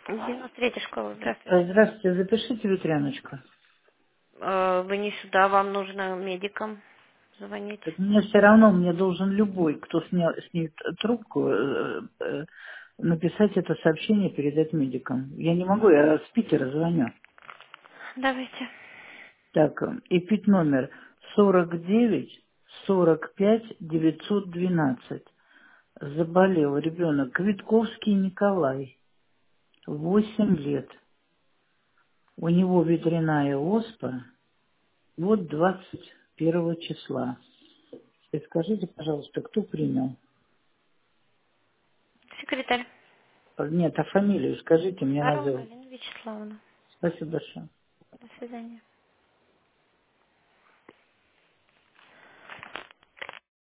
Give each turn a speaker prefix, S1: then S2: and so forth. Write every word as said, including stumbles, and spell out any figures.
S1: девяносто третья школа, здравствуйте.
S2: Э, Здравствуйте, запишите ветряночку.
S1: Э, Вы не сюда, вам нужно медикам звонить.
S2: Так мне все равно, мне должен любой, кто снял, снимет трубку, э, э, написать это сообщение, передать медикам. Я не могу, я с Питера звоню.
S1: Давайте.
S2: Так, э, и пить номер сорок девять сорок пять девятьсот двенадцать. Заболел ребенок Квитковский Николай, восемь лет. У него ветряная оспа, вот двадцать первого числа. И скажите, пожалуйста, кто принял?
S1: Секретарь.
S2: А, Нет, а фамилию скажите, мне
S1: Барон
S2: надо...
S1: Галина Вячеславовна.
S2: Спасибо большое.
S1: До свидания.